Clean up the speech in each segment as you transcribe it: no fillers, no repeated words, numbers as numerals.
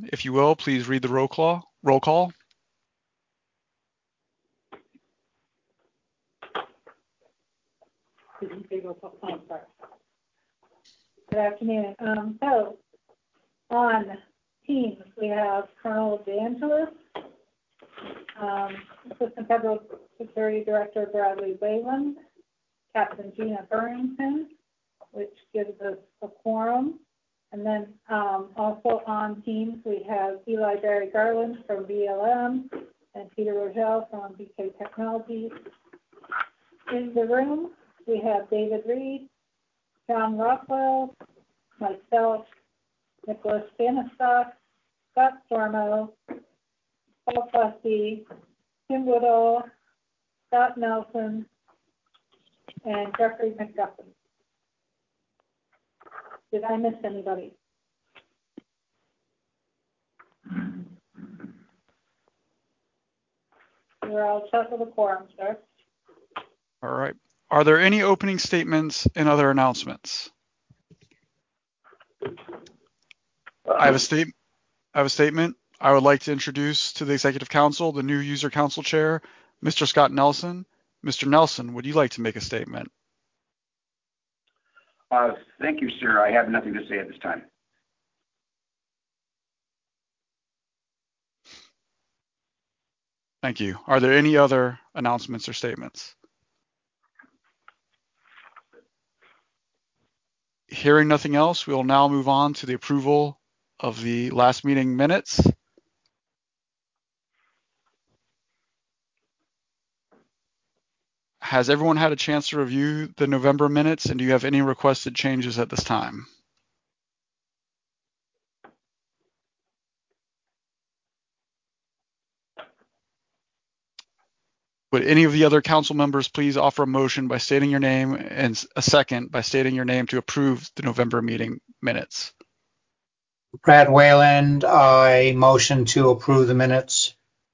Whalen, if you will, please read the roll call. Good afternoon. So on Teams, we have Colonel DeAngelis, Assistant Federal Security Director Bradley Whalen, Captain Gina Burrington, which gives us a quorum. And then also on Teams, we have Eli Barry Garland from BLM and Peter Rogel from BK Technologies. In the room, we have David Reed, John Rockwell, myself, Nicholas Stanistock, Scott Stormo, Paul Fusty, Tim Woodall, Scott Nelson, and Jeffrey McGuffin. Did I miss anybody? We're all set with the quorum, sir. All right. Are there any opening statements and other announcements? I have a statement. I would like to introduce to the Executive Council the new User Council Chair, Mr. Scott Nelson. Mr. Nelson, would you like to make a statement? Thank you, sir. I have nothing to say at this time. Thank you. Are there any other announcements or statements? Hearing nothing else, we will now move on to the approval of the last meeting minutes. Has everyone had a chance to review the November minutes, and do you have any requested changes at this time? Would any of the other council members please offer a motion by stating your name and a second by stating your name to approve the November meeting minutes? Brad Wayland, I motion to approve the minutes.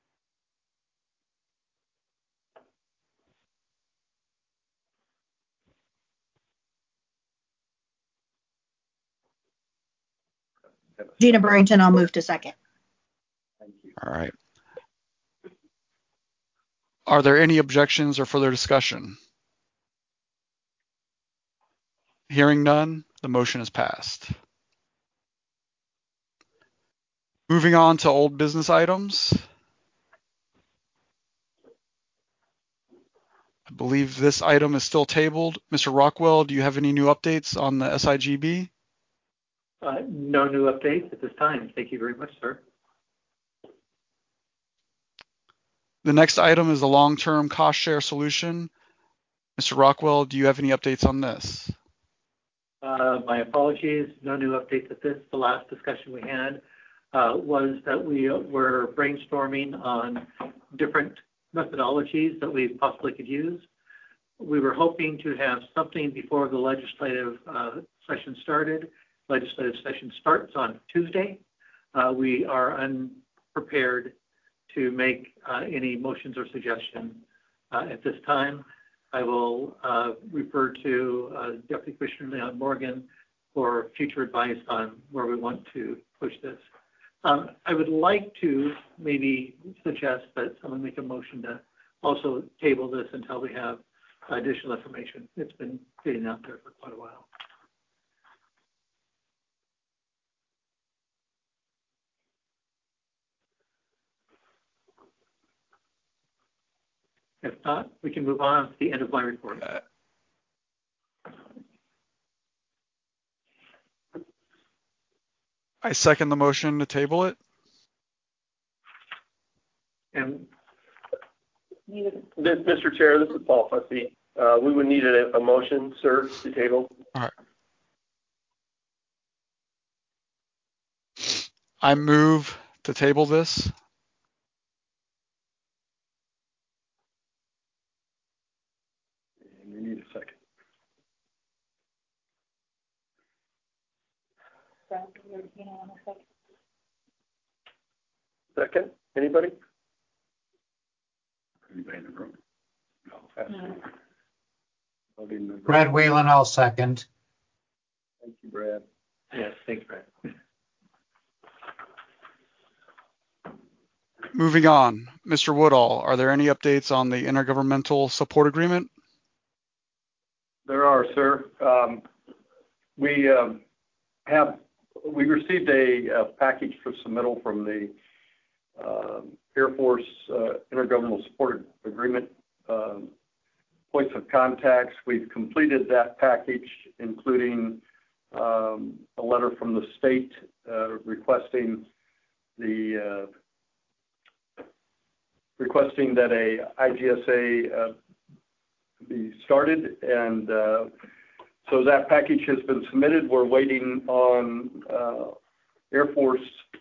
Gina Burrington, I'll move to second. Thank you. All right. Are there any objections or further discussion? Hearing none, the motion is passed. Moving on to old business items. I believe this item is still tabled. Mr. Rockwell, do you have any new updates on the SIGB? No new updates at this time. Thank you very much, sir. The next item is the long-term cost share solution. Mr. Rockwell, do you have any updates on this? My apologies, no new updates at this. The last discussion we had was that we were brainstorming on different methodologies that we possibly could use. We were hoping to have something before the legislative session started. Legislative session starts on Tuesday. We are unprepared to make any motions or suggestions at this time. I will refer to Deputy Commissioner Leon Morgan for future advice on where we want to push this. I would like to maybe suggest that someone make a motion to also table this until we have additional information. It's been sitting out there for quite a while. If not, we can move on to the end of my report. I second the motion to table it. And Mr. Chair, this is Paul Fusty. We would need a motion, sir, to table. All right. I move to table this. We need a second. Second? Anybody? Anybody in the room? No. Brad Whalen, I'll second. Thank you, Brad. yes, thanks, Brad. Moving on, Mr. Woodall, are there any updates on the intergovernmental support agreement? There are, sir. We received a package for submittal from the Air Force Intergovernmental Support Agreement points of contacts. We've completed that package, including a letter from the state requesting that a IGSA be started, and so that package has been submitted. We're waiting on Air Force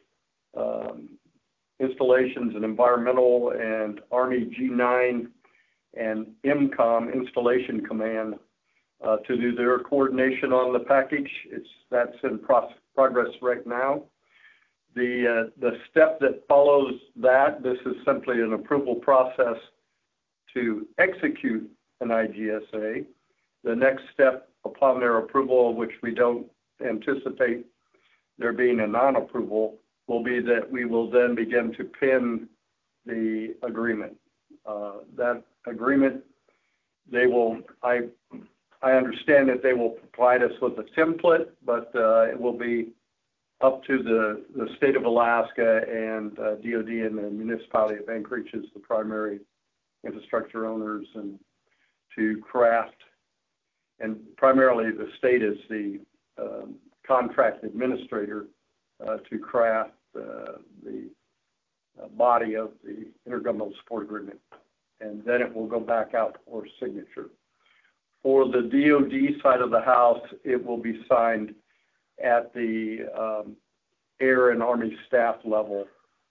installations and environmental and Army G9 and MCOM installation command to do their coordination on the package. That's in progress right now. The step that follows that, this is simply an approval process to execute an IGSA. The next step upon their approval, which we don't anticipate there being a non-approval, will be that we will then begin to pin the agreement. That agreement, I understand that they will provide us with a template, but it will be up to the state of Alaska and DOD and the municipality of Anchorage as the primary infrastructure owners, and to craft, and primarily the state is the contract administrator to craft the body of the Intergovernmental Support Agreement, and then it will go back out for signature. For the DOD side of the house, it will be signed at the Air and Army staff level,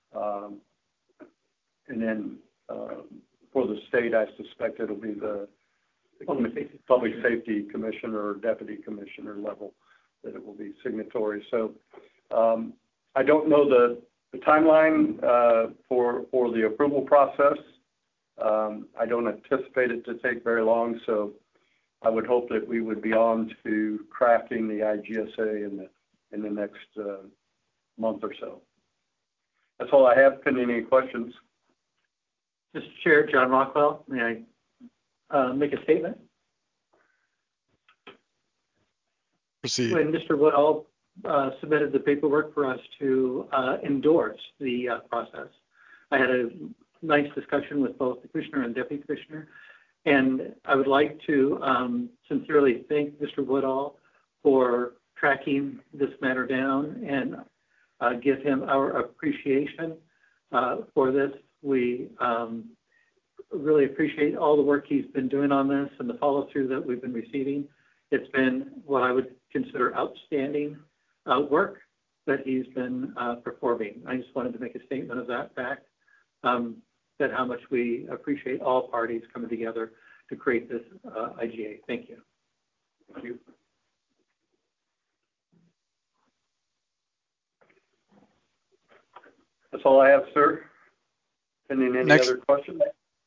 and then for the state, I suspect it'll be the Public Safety Commissioner or Deputy Commissioner level that it will be signatory. So I don't know the timeline for the approval process. I don't anticipate it to take very long, so I would hope that we would be on to crafting the IGSA in the next month or so. That's all I have. Pending any questions? Mr. Chair, John Rockwell, may I make a statement? Proceed. When Mr. Woodall submitted the paperwork for us to endorse the process, I had a nice discussion with both the Commissioner and Deputy Commissioner, and I would like to sincerely thank Mr. Woodall for tracking this matter down and give him our appreciation for this. We really appreciate all the work he's been doing on this and the follow-through that we've been receiving. It's been what I would consider outstanding work that he's been performing. I just wanted to make a statement of that fact, that how much we appreciate all parties coming together to create this IGA. Thank you. Thank you. That's all I have, sir. Any other questions?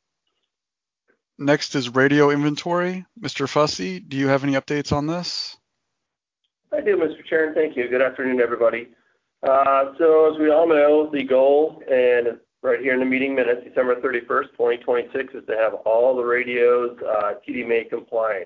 Next is radio inventory. Mr. Fussy, do you have any updates on this? I do, Mr. Chair, and thank you. Good afternoon, everybody. So as we all know, the goal, and right here in the meeting minutes, December 31st, 2026, is to have all the radios TDMA compliant.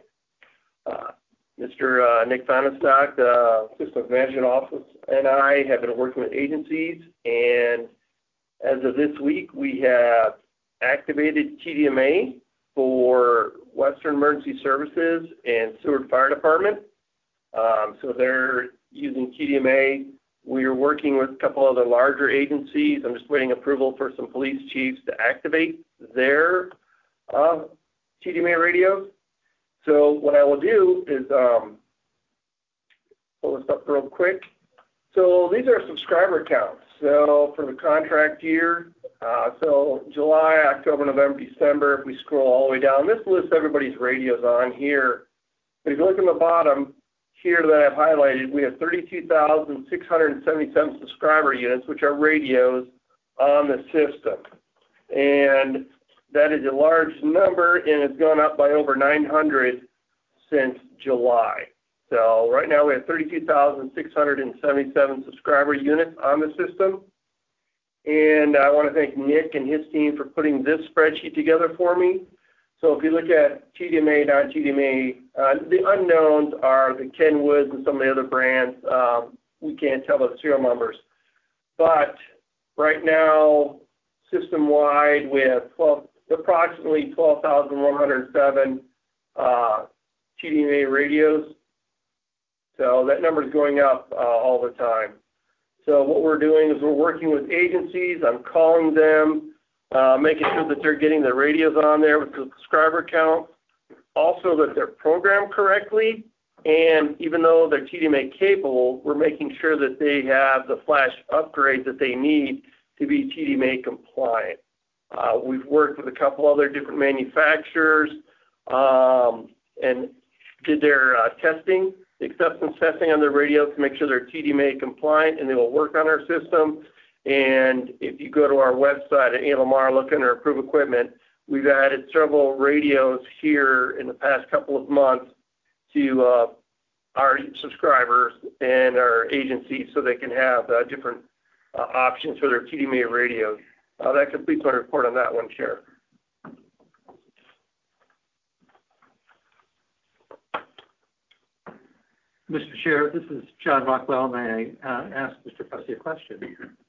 Mr. Nick Fahnestock, the System Management Office, and I have been working with agencies, and as of this week, we have activated TDMA for Western Emergency Services and Seward Fire Department. So they're using TDMA. We are working with a couple other larger agencies. I'm just waiting approval for some police chiefs to activate their TDMA radios. So what I will do is pull this up real quick. So these are subscriber counts. So for the contract year, so July, October, November, December, if we scroll all the way down, this lists everybody's radios on here. But if you look at the bottom here that I've highlighted, we have 32,677 subscriber units, which are radios on the system. And that is a large number, and it's gone up by over 900 since July. So right now we have 32,677 subscriber units on the system. and I want to thank Nick and his team for putting this spreadsheet together for me. So if you look at TDMA, non-TDMA, the unknowns are the Kenwoods and some of the other brands. We can't tell the serial numbers. But right now, system-wide, we have approximately 12,107 TDMA radios. So that number is going up all the time. So what we're doing is we're working with agencies. I'm calling them, making sure that they're getting the radios on there with the subscriber count, also that they're programmed correctly, and even though they're TDMA capable, we're making sure that they have the flash upgrades that they need to be TDMA compliant. We've worked with a couple other different manufacturers and did their testing, the acceptance testing on their radios to make sure they're TDMA compliant and they will work on our system. And if you go to our website at ALMR, look under approved equipment, we've added several radios here in the past couple of months to our subscribers and our agencies so they can have different options for their TDMA radios. That completes my report on that one, Chair. Mr. Chair, this is John Rockwell. May I ask Mr. Fussy a question?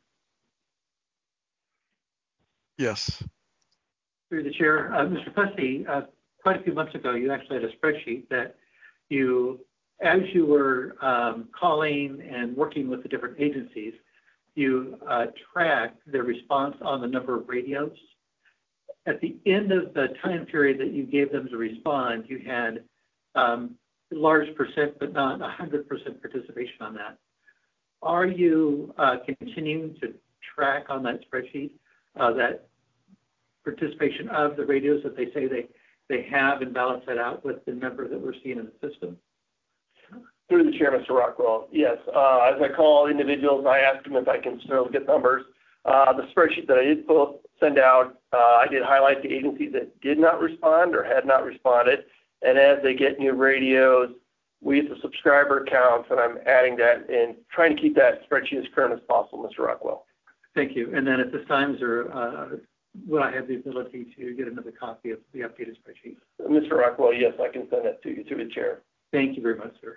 Yes. Through the chair, Mr. Fussy, quite a few months ago, you actually had a spreadsheet that you, as you were calling and working with the different agencies, you tracked their response on the number of radios. At the end of the time period that you gave them to respond, you had large percent, but not 100% participation on that. Are you continuing to track on that spreadsheet that participation of the radios that they say they have and balance that out with the number that we're seeing in the system? Through the chair, Mr. Rockwell, yes. As I call individuals, I ask them if I can still get numbers. The spreadsheet that I did send out, I did highlight the agencies that did not respond or had not responded. And as they get new radios, we use the subscriber counts, and I'm adding that and trying to keep that spreadsheet as current as possible, Mr. Rockwell. Thank you. And then at this time, will I have the ability to get another copy of the updated spreadsheet? Mr. Rockwell, yes, I can send that to you, through the chair. Thank you very much, sir.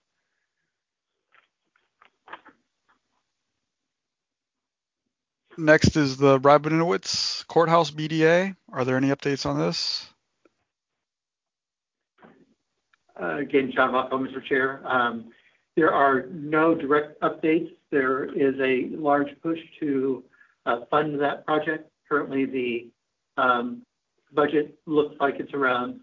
Next is the Rabinowitz Courthouse BDA. Are there any updates on this? Again, John Rockwell, Mr. Chair. There are no direct updates. There is a large push to fund that project. Currently, the budget looks like it's around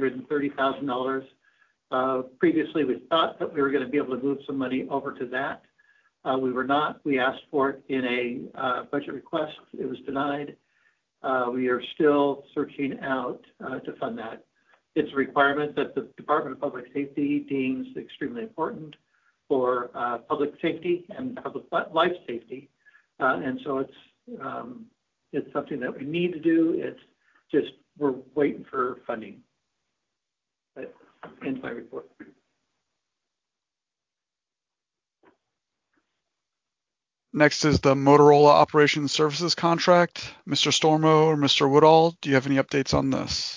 $330,000. Previously, we thought that we were going to be able to move some money over to that. We were not. We asked for it in a budget request. It was denied. We are still searching out to fund that. It's a requirement that the Department of Public Safety deems extremely important for public safety and public life safety. And so it's something that we need to do. It's just we're waiting for funding. That ends my report. Next is the Motorola Operations Services contract. Mr. Stormo or Mr. Woodall, do you have any updates on this?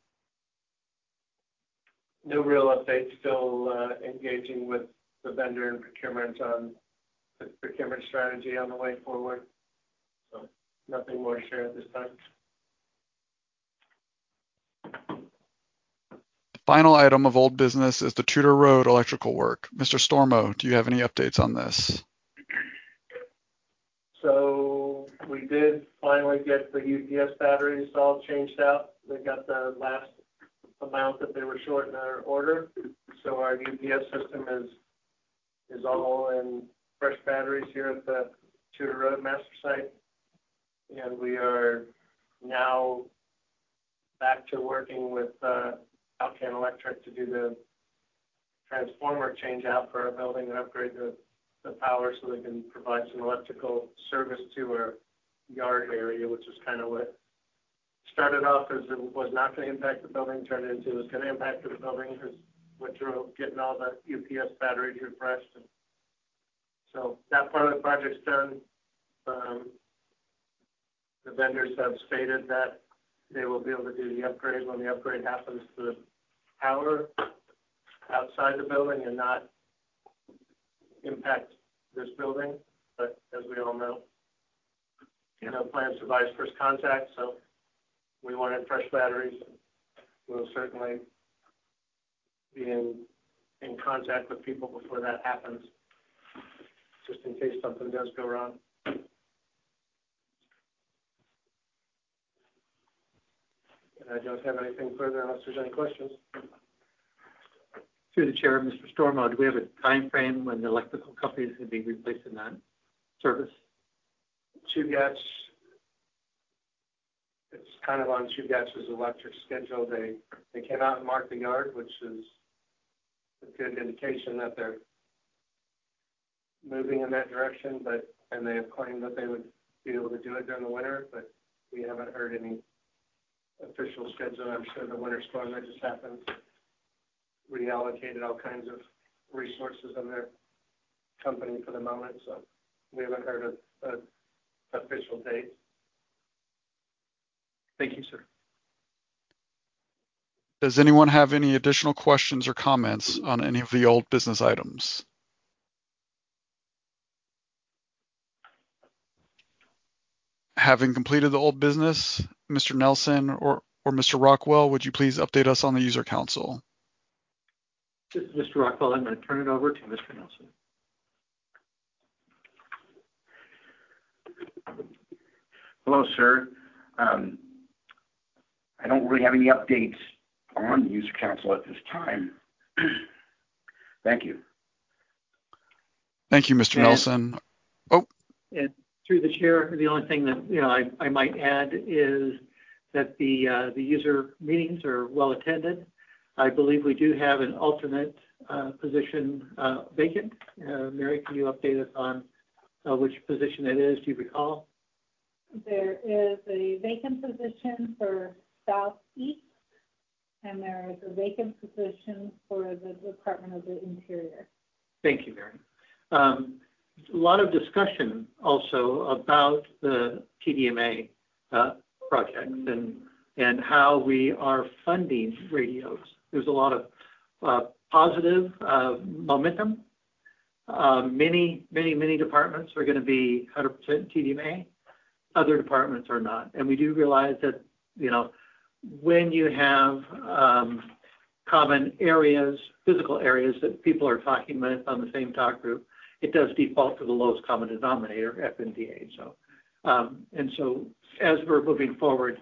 No real updates. Still engaging with the vendor and procurement on the procurement strategy on the way forward. So nothing more to share at this time. The final item of old business is the Tudor Road electrical work. Mr. Stormo, do you have any updates on this? So we did finally get the UPS batteries all changed out. They got the last amount that they were short in our order. So our UPS system is all in fresh batteries here at the Tudor Road master site. And we are now back to working with Alcan Electric to do the transformer change out for our building and upgrade the power so they can provide some electrical service to our yard area, which is kind of what started off as it was not going to impact the building, turned into it was going to impact the building, because what drove getting all the UPS batteries refreshed. And so that part of the project's done. The vendors have stated that they will be able to do the upgrade when the upgrade happens to the power outside the building and not impact this building. But as we all know, no plan survives first contact, so we wanted fresh batteries. We'll certainly be in contact with people before that happens, just in case something does go wrong. And I don't have anything further unless there's any questions. Through the chair, Mr. Stormo, do we have a time frame when the electrical company is going to be replacing that service? Chugach, it's kind of on Chugach's electric schedule. They came out and marked the yard, which is a good indication that they're moving in that direction, and they have claimed that they would be able to do it during the winter, but we haven't heard any official schedule. I'm sure the winter storm that just happened reallocated all kinds of resources on their company for the moment, so we haven't heard an official date. Thank you, sir. Does anyone have any additional questions or comments on any of the old business items? Having completed the old business, Mr. Nelson or Mr. Rockwell, would you please update us on the user council? This is Mr. Rockwell. I'm going to turn it over to Mr. Nelson. Hello, sir. I don't really have any updates on the user council at this time. Thank you. Thank you, Mr. Nelson. Oh. And through the chair, the only thing that I might add is that the user meetings are well attended. I believe we do have an alternate position vacant. Mary, can you update us on which position it is? Do you recall? There is a vacant position for Southeast, and there is a vacant position for the Department of the Interior. Thank you, Mary. A lot of discussion also about the TDMA projects and how we are funding radios. There's a lot of positive momentum. Many departments are going to be 100% TDMA. Other departments are not. And we do realize that, when you have common areas, physical areas that people are talking with on the same talk group, it does default to the lowest common denominator, FNDA. So, and so as we're moving forward,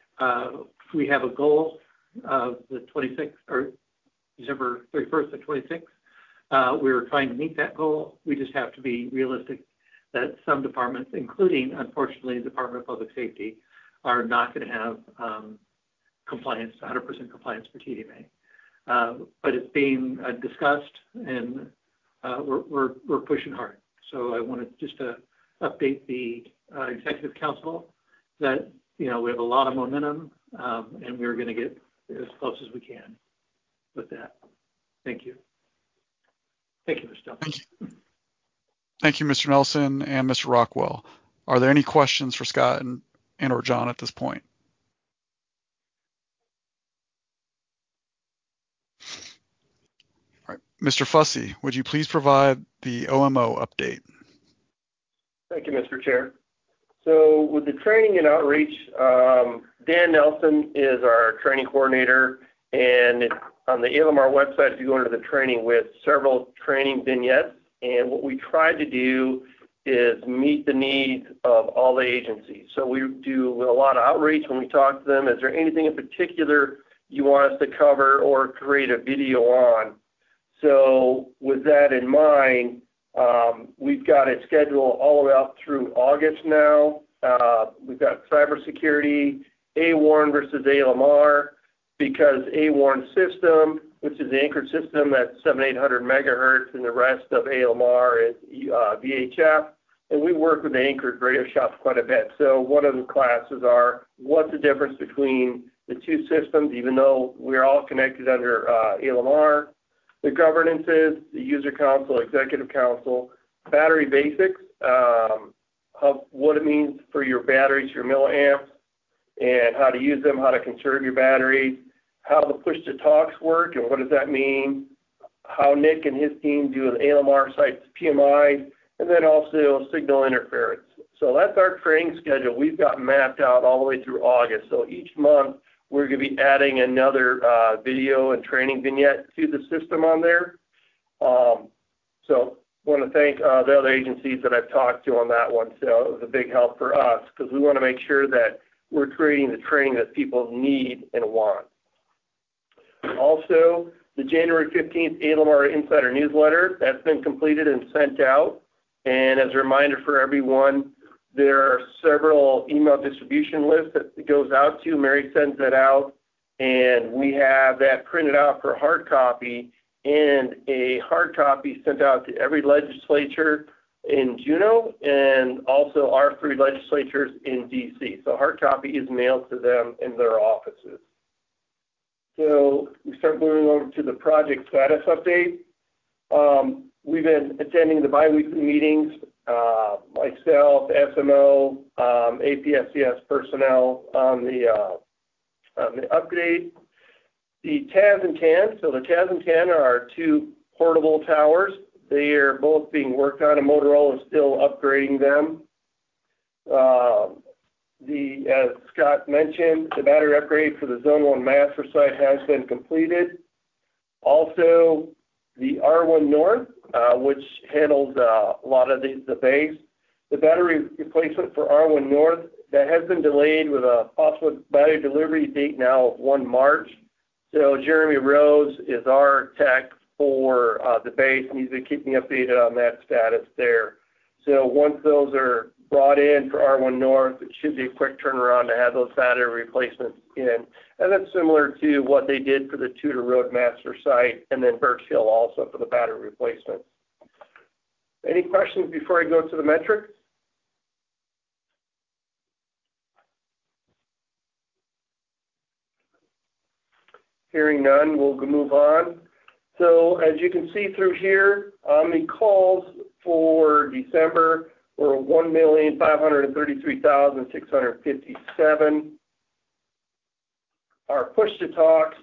we have a goal of the 26th or December 31st to 26th. We're trying to meet that goal. We just have to be realistic that some departments, including, unfortunately, the Department of Public Safety, are not going to have compliance, 100% compliance for TDMA. But it's being discussed, and we're pushing hard. So I wanted just to update the Executive Council that we have a lot of momentum, and we're going to get as close as we can with that. Thank you. Thank you, Mr. Nelson. Thank you, Mr. Nelson and Mr. Rockwell. Are there any questions for Scott and or John at this point? All right. Mr. Fussy, would you please provide the OMO update? Thank you, Mr. Chair. So with the training and outreach, Dan Nelson is our training coordinator, and on the ALMR website, if you go into the training with several training vignettes, and what we try to do is meet the needs of all the agencies. So we do a lot of outreach when we talk to them. Is there anything in particular you want us to cover or create a video on? So with that in mind, we've got a schedule all the way up through August now. We've got cybersecurity, AWARN versus ALMR, because AWARN system, which is the anchored system at 700-800 megahertz, and the rest of ALMR is VHF. And we work with the anchored radio shops quite a bit. So one of the classes are, what's the difference between the two systems, even though we're all connected under ALMR? The governances, the user council, executive council, battery basics, how of what it means for your batteries, your milliamps, and how to use them, how to conserve your batteries, how the push-to-talks work, and what does that mean, how Nick and his team do an ALMR sites PMI, and then also signal interference. So that's our training schedule. We've got mapped out all the way through August. So each month we're going to be adding another video and training vignette to the system on there. So I want to thank the other agencies that I've talked to on that one. So it was a big help for us because we want to make sure that we're creating the training that people need and want. Also, the January 15th ALMR Insider Newsletter, that's been completed and sent out. And as a reminder for everyone, there are several email distribution lists that it goes out to. Mary sends that out, and we have that printed out for hard copy, and a hard copy sent out to every legislature in Juneau and also our 3 legislatures in D.C. So hard copy is mailed to them in their offices. So we start moving over to the project status update. We've been attending the biweekly meetings, myself, SMO, APSCS personnel on the upgrade. The TAS and TAN, so the TAS and TAN are our 2 portable towers. They are both being worked on, and Motorola is still upgrading them. As Scott mentioned, the battery upgrade for the Zone 1 master site has been completed. Also, the R1 North, which handles a lot of the base, the battery replacement for R1 North, that has been delayed with a possible battery delivery date now of 1 March. So Jeremy Rose is our tech for the base, and he's been keeping me updated on that status there. So once those are brought in for R1 North, it should be a quick turnaround to have those battery replacements in. And that's similar to what they did for the Tudor Road master site, and then Birch Hill also for the battery replacements. Any questions before I go to the metrics? Hearing none, we'll move on. So as you can see through here, the calls for December were 1,533,657. Our push-to-talks,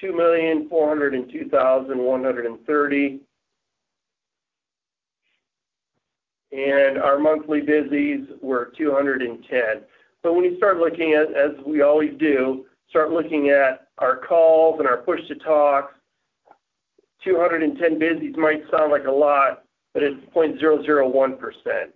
2,402,130. And our monthly busies were 210. So when you start looking at, as we always do, start looking at our calls and our push-to-talks, 210 busies might sound like a lot, but it's 0.001%.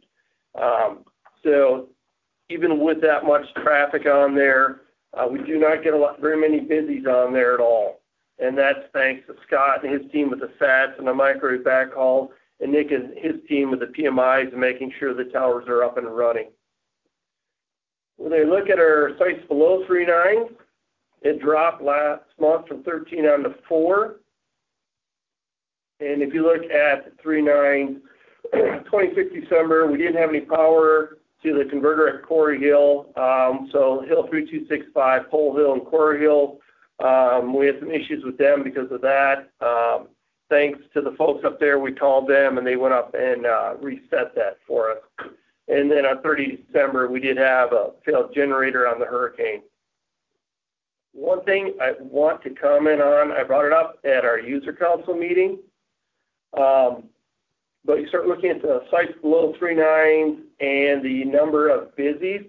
So even with that much traffic on there, we do not get very many busies on there at all. And that's thanks to Scott and his team with the SATs and the microwave backhaul, and Nick and his team with the PMIs and making sure the towers are up and running. When they look at our sites below 3.9, it dropped last month from 13 down to 4. And if you look at 3.9, 26th December, we didn't have any power to the converter at Quarry Hill. So Hill 3265, Pole Hill, and Quarry Hill, we had some issues with them because of that. Thanks to the folks up there, we called them and they went up and reset that for us. And then on 30 December, we did have a failed generator on the hurricane. One thing I want to comment on, I brought it up at our user council meeting. But you start looking at the sites below 3.9 and the number of busies.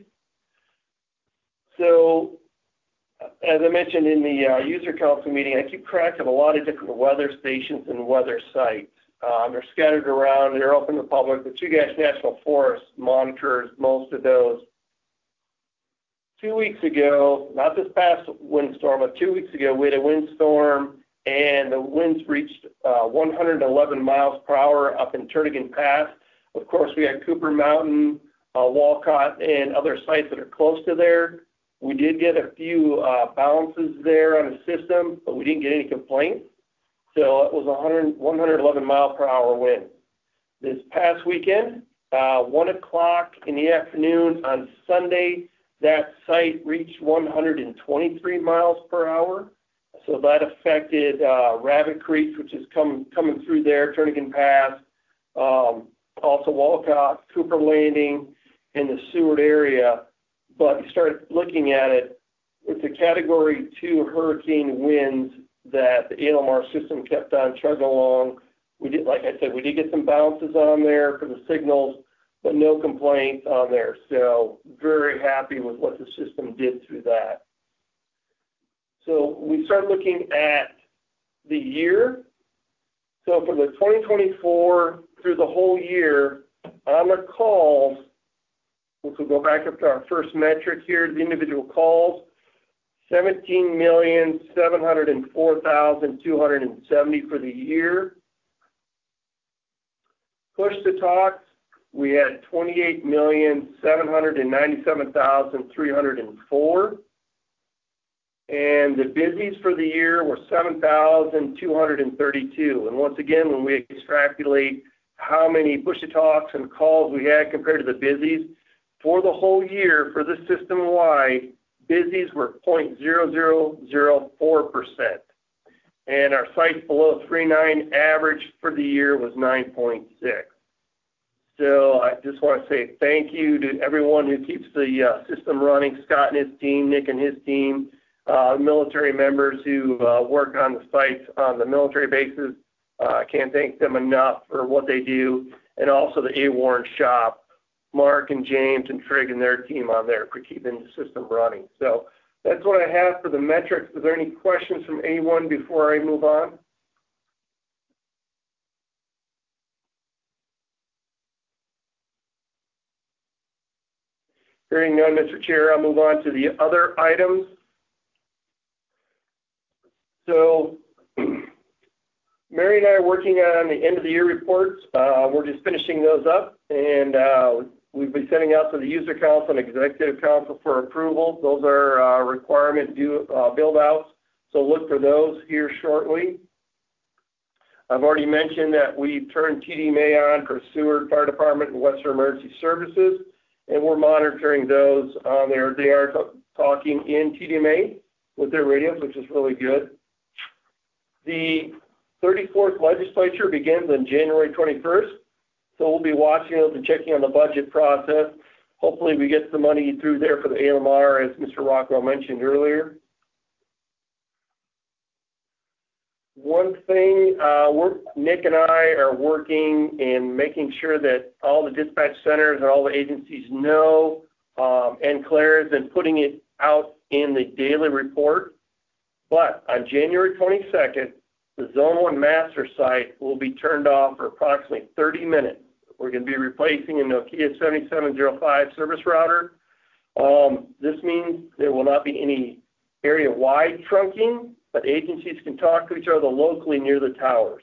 So, as I mentioned in the user council meeting, I keep track of a lot of different weather stations and weather sites. They're scattered around, they're open to the public. The Chugach National Forest monitors most of those. 2 weeks ago, not this past windstorm, but 2 weeks ago, we had a windstorm and the winds reached 111 miles per hour up in Turnagain Pass. Of course, we had Cooper Mountain, Walcott, and other sites that are close to there. We did get a few bounces there on the system, but we didn't get any complaints. So it was 111 mile per hour wind. This past weekend, 1 o'clock in the afternoon on Sunday, that site reached 123 miles per hour. So that affected Rabbit Creek, which is coming through there, Turnagain Pass, also Walcott, Cooper Landing, in the Seward area, but you start looking at it, it's a Category 2 hurricane winds that the ALMR system kept on chugging along. We did, like I said, we did get some bounces on there for the signals, but no complaints on there. So very happy with what the system did through that. So we start looking at the year. So for the 2024 through the whole year, on the calls, which will go back up to our first metric here, the individual calls, 17,704,270 for the year. Push to talks, we had 28,797,304. And the busies for the year were 7,232. And once again, when we extrapolate how many push-to-talks and calls we had compared to the busies, for the whole year, for the system-wide, busies were 0.0004%. And our sites below 3.9 average for the year was 9.6. So I just want to say thank you to everyone who keeps the system running, Scott and his team, Nick and his team, military members who work on the sites on the military bases. I can't thank them enough for what they do, and also the A-Warren shop, Mark and James and Trigg and their team on there for keeping the system running. So that's what I have for the metrics. Is there any questions from anyone before I move on? Hearing none, Mr. Chair, I'll move on to the other items. So Mary and I are working on the end of the year reports. We're just finishing those up, and we'll be sending out to the user council and executive council for approval. Those are requirement due build outs, so look for those here shortly. I've already mentioned that we've turned TDMA on for Seward Fire Department and Western Emergency Services, and we're monitoring those on there. They are talking in TDMA with their radios, which is really good. The 34th legislature begins on January 21st, so we'll be watching those and checking on the budget process. Hopefully we get some money through there for the ALMR, as Mr. Rockwell mentioned earlier. One thing, Nick and I are working in making sure that all the dispatch centers and all the agencies know, and Claire has been putting it out in the daily report. But on January 22nd, the Zone 1 master site will be turned off for approximately 30 minutes. We're going to be replacing a Nokia 7705 service router. This means there will not be any area-wide trunking, but agencies can talk to each other locally near the towers.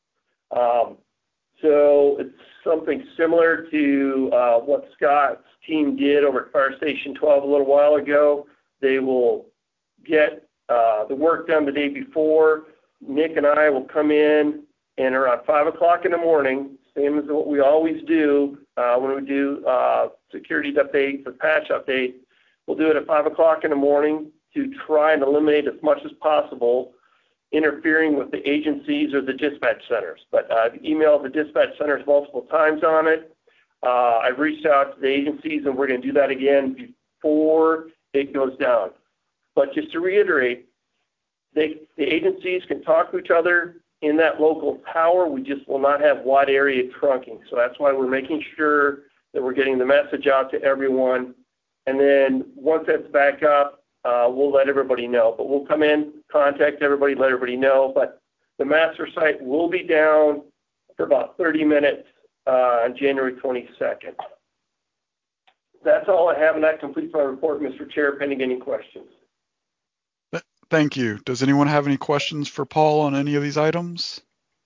So it's something similar to what Scott's team did over at Fire Station 12 a little while ago. They will get the work done the day before. Nick and I will come in, and around 5 o'clock in the morning, same as what we always do when we do security updates or patch updates, we'll do it at 5 o'clock in the morning to try and eliminate as much as possible interfering with the agencies or the dispatch centers. But I've emailed the dispatch centers multiple times on it. I've reached out to the agencies, and we're going to do that again before it goes down. But just to reiterate, the agencies can talk to each other in that local tower. We just will not have wide area trunking. So that's why we're making sure that we're getting the message out to everyone. And then once that's back up, we'll let everybody know. But we'll come in, contact everybody, let everybody know. But the master site will be down for about 30 minutes on January 22nd. That's all I have, and that completes my report, Mr. Chair, pending any questions. Thank you. Does anyone have any questions for Paul on any of these items?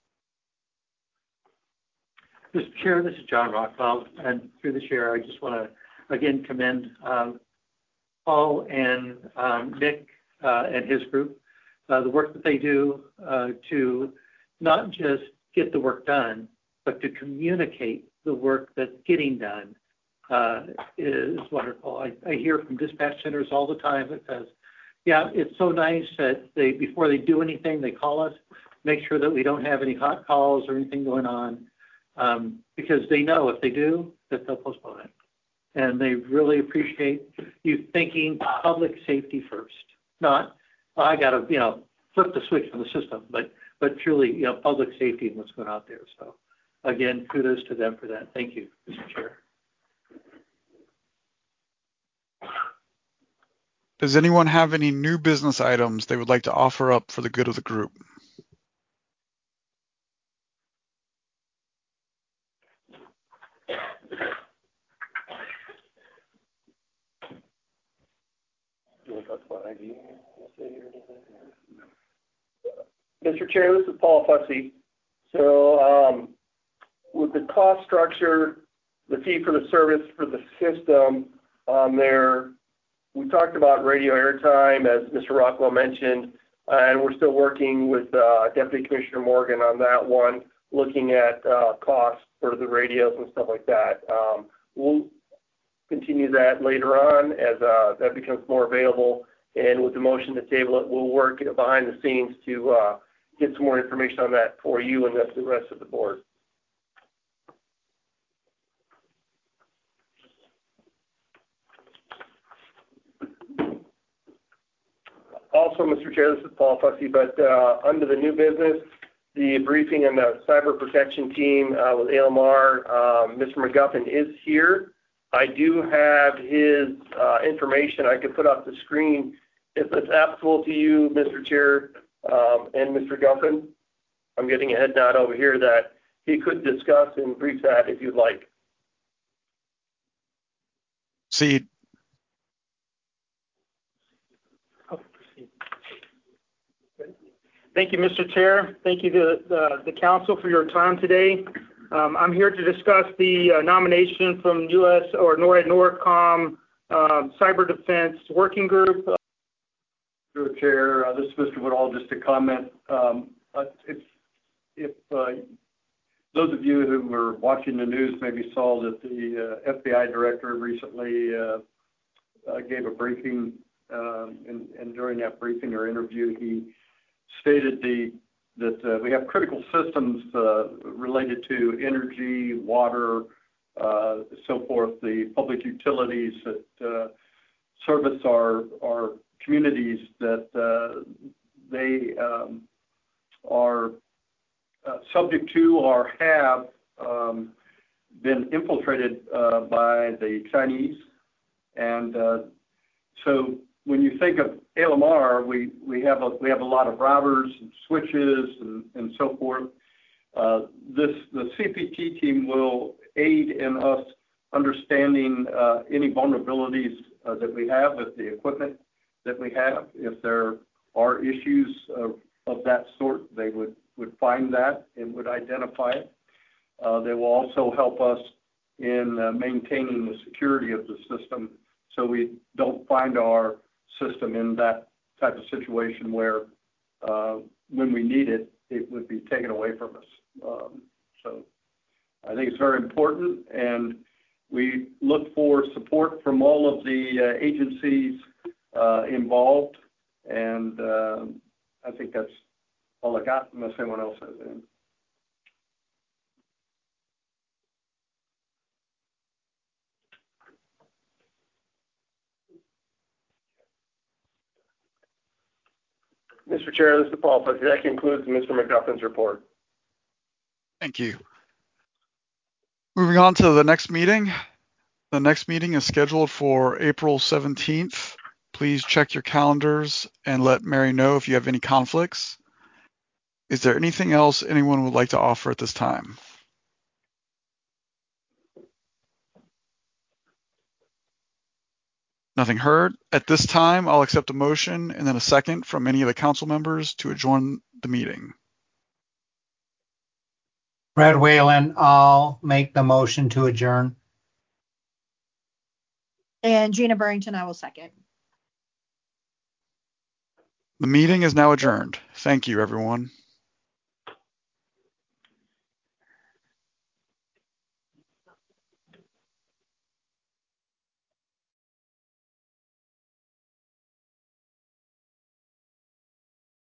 Mr. Chair, this is John Rockwell, and through the chair, I just want to again commend Paul and Nick and his group, the work that they do to not just get the work done, but to communicate the work that's getting done is wonderful. I hear from dispatch centers all the time that says, yeah, it's so nice that before they do anything, they call us, make sure that we don't have any hot calls or anything going on, because they know if they do, that they'll postpone it. And they really appreciate you thinking public safety first. Not, I got to, flip the switch on the system, but truly, public safety and what's going on there. So again, kudos to them for that. Thank you, Mr. Chair. Does anyone have any new business items they would like to offer up for the good of the group? Mr. Chair, this is Paul Fussy. So with the cost structure, the fee for the service for the system on there, we talked about radio airtime, as Mr. Rockwell mentioned, and we're still working with Deputy Commissioner Morgan on that one, looking at costs for the radios and stuff like that. We'll continue that later on as that becomes more available. And with the motion to table it, we'll work behind the scenes to get some more information on that for you and the rest of the board. Also, Mr. Chair, this is Paul Fussy, but under the new business, the briefing on the cyber protection team with ALMR, Mr. McGuffin is here. I do have his information I could put up the screen if it's applicable to you, Mr. Chair, and Mr. Guffin. I'm getting a head nod over here that he could discuss and brief that if you'd like. See. Thank you, Mr. Chair. Thank you to the council for your time today. I'm here to discuss the nomination from U.S. or NORAD NORCOM Cyber Defense Working Group. Mr. Chair, this is Mr. Woodall. Just a comment. If those of you who were watching the news maybe saw that the FBI director recently gave a briefing, and during that briefing or interview, he stated that we have critical systems related to energy, water, so forth, the public utilities that service our communities, that they are subject to or have been infiltrated by the Chinese. And so when you think of ALMR, we have a lot of routers and switches and so forth. The CPT team will aid in us understanding any vulnerabilities that we have with the equipment that we have. If there are issues of that sort, they would find that and would identify it. They will also help us in maintaining the security of the system, so we don't find our system in that type of situation where when we need it, it would be taken away from us. So I think it's very important, and we look for support from all of the agencies involved, and I think that's all I got, unless anyone else has any. Mr. Chair, this is Paul Fussy. That concludes Mr. McGuffin's report. Thank you. Moving on to the next meeting. The next meeting is scheduled for April 17th. Please check your calendars and let Mary know if you have any conflicts. Is there anything else anyone would like to offer at this time? Nothing heard. At this time, I'll accept a motion and then a second from any of the council members to adjourn the meeting. Brad Whalen, I'll make the motion to adjourn. And Gina Burrington, I will second. The meeting is now adjourned. Thank you, everyone.